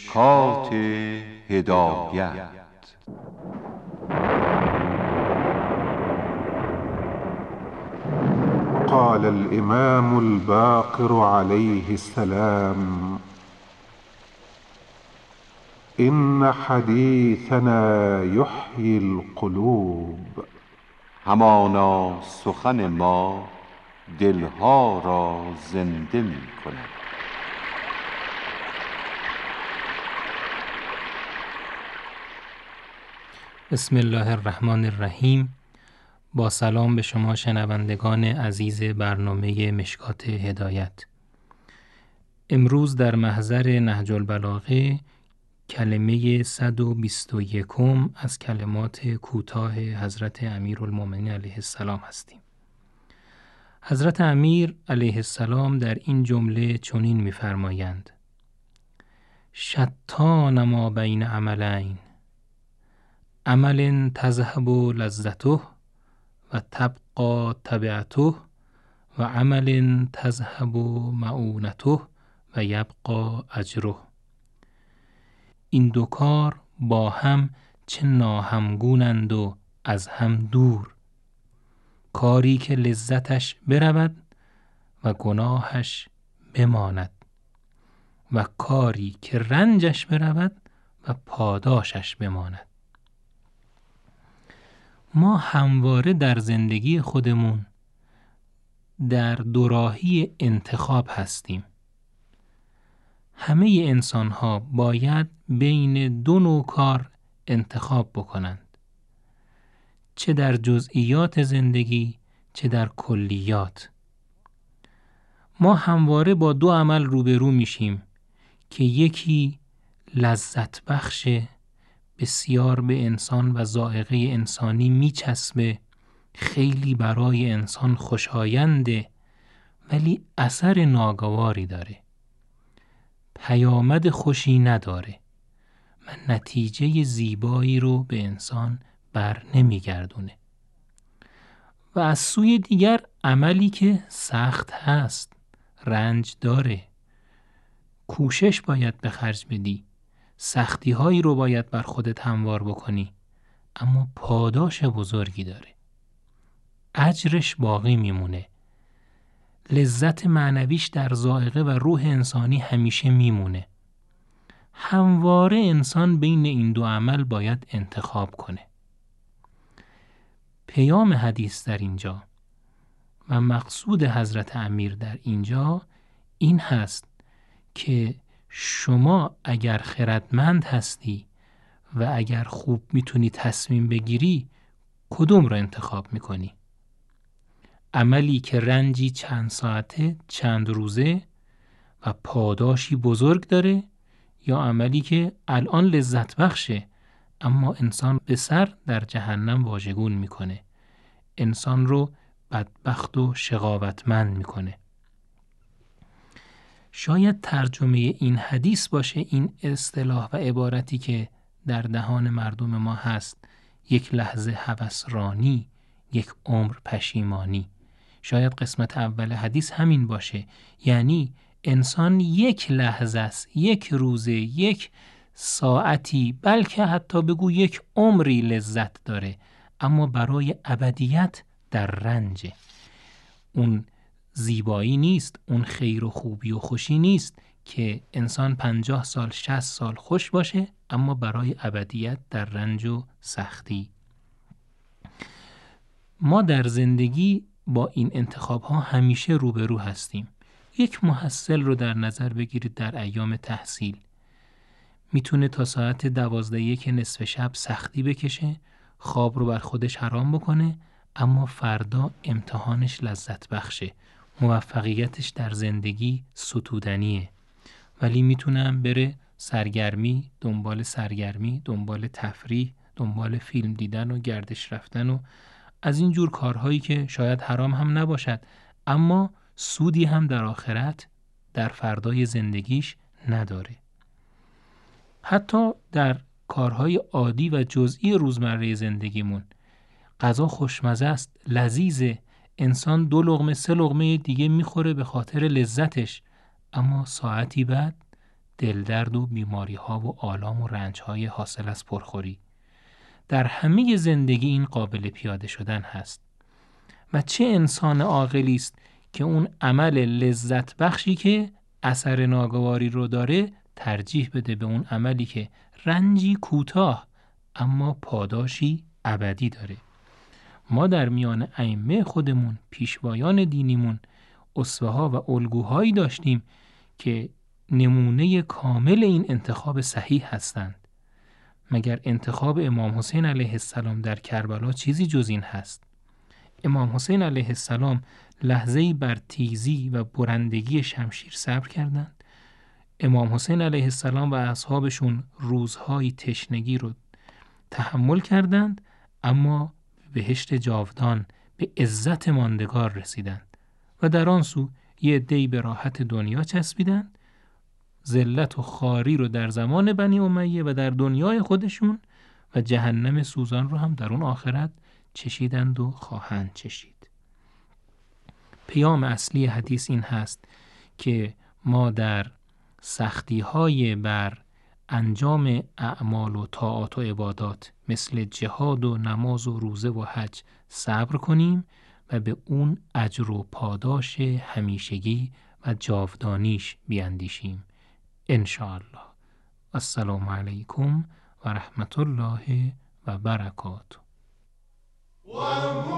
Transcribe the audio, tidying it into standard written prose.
مشکات هدایت. قال الإمام الباقر عليه السلام: إن حديثنا يحيي القلوب. همانا سخن ما دلها را زنده می کند. بسم الله الرحمن الرحیم. با سلام به شما شنوندگان عزیز برنامه مشکات هدایت. امروز در محضر نهج البلاغه کلمه 121 از کلمات کوتاه حضرت امیرالمومنین علیه السلام هستیم. حضرت امیر علیه السلام در این جمله چنین می‌فرمایند: شتان ما بین عملین، عمل تذهب لذته و تبقى تبعته و عمل تذهب معونته و یبقى اجره. این دو کار با هم چه ناهمگونند و از هم دور. کاری که لذتش برود و گناهش بماند و کاری که رنجش برود و پاداشش بماند. ما همواره در زندگی خودمون در دوراهی انتخاب هستیم. همه انسان ها باید بین دو نوع کار انتخاب بکنند، چه در جزئیات زندگی چه در کلیات. ما همواره با دو عمل روبرو میشیم که یکی لذت بخشه، بسیار به انسان و ذائقه انسانی میچسبه، خیلی برای انسان خوشاینده، ولی اثر ناگواری داره، پیامد خوشی نداره و نتیجه زیبایی رو به انسان بر نمیگردونه. و از سوی دیگر عملی که سخت هست، رنج داره، کوشش باید به خرج بدی، سختی هایی رو باید بر خودت هموار بکنی، اما پاداش بزرگی داره، اجرش باقی میمونه، لذت معنویش در ذائقه و روح انسانی همیشه میمونه. همواره انسان بین این دو عمل باید انتخاب کنه. پیام حدیث در اینجا و مقصود حضرت امیر در اینجا این هست که شما اگر خردمند هستی و اگر خوب میتونی تصمیم بگیری، کدوم رو انتخاب میکنی؟ عملی که رنجی چند ساعته، چند روزه و پاداشی بزرگ داره، یا عملی که الان لذت بخشه اما انسان به سر در جهنم واژگون میکنه، انسان رو بدبخت و شقاوتمند میکنه؟ شاید ترجمه این حدیث باشه این اصطلاح و عبارتی که در دهان مردم ما هست: یک لحظه هوسرانی، یک عمر پشیمانی. شاید قسمت اول حدیث همین باشه، یعنی انسان یک لحظه است، یک روزه، یک ساعتی، بلکه حتی بگو یک عمری لذت داره، اما برای ابدیت در رنجه. اون زیبایی نیست، اون خیر و خوبی و خوشی نیست که انسان 50 سال 60 سال خوش باشه اما برای ابدیت در رنج و سختی. ما در زندگی با این انتخاب ها همیشه روبرو هستیم. یک محصل رو در نظر بگیرید در ایام تحصیل، میتونه تا ساعت 12 که نصف شب سختی بکشه، خواب رو بر خودش حرام بکنه، اما فردا امتحانش لذت بخشه، موفقیتش در زندگی ستودنیه. ولی میتونم بره سرگرمی، دنبال تفریح، دنبال فیلم دیدن و گردش رفتن و از این جور کارهایی که شاید حرام هم نباشد اما سودی هم در آخرت در فردای زندگیش نداره. حتی در کارهای عادی و جزئی روزمره زندگیمون غذا خوشمزه است، لذیذه، انسان 2 لقمه 3 لقمه دیگه میخوره به خاطر لذتش، اما ساعتی بعد دلدرد و بیماری ها و آلام و رنج های حاصل از پرخوری. در همه زندگی این قابل پیاده شدن هست. و چه انسان عاقلی است که اون عمل لذت بخشی که اثر ناگواری رو داره ترجیح بده به اون عملی که رنجی کوتاه اما پاداشی ابدی داره. ما در میان ائمه خودمون، پیشوایان دینیمون، اسوه‌ها و الگوهایی داشتیم که نمونه کامل این انتخاب صحیح هستند. مگر انتخاب امام حسین علیه السلام در کربلا چیزی جز این هست؟ امام حسین علیه السلام لحظه‌ای بر تیزی و برندگی شمشیر صبر کردند. امام حسین علیه السلام و اصحابشون روزهای تشنگی رو تحمل کردند، اما بهشت جاودان به عزت ماندگار رسیدند. و در آن سو یه عده‌ای به راحت دنیا چسبیدند، ذلت و خواری رو در زمان بنی امیه و در دنیای خودشون و جهنم سوزان رو هم در اون آخرت چشیدند و خواهند چشید. پیام اصلی حدیث این هست که ما در سختی‌های بر انجام اعمال و طاعات و عبادات مثل جهاد و نماز و روزه و حج صبر کنیم و به اون اجر و پاداش همیشگی و جاودانیش بیاندیشیم انشاءالله. السلام علیکم و رحمت الله و برکاته.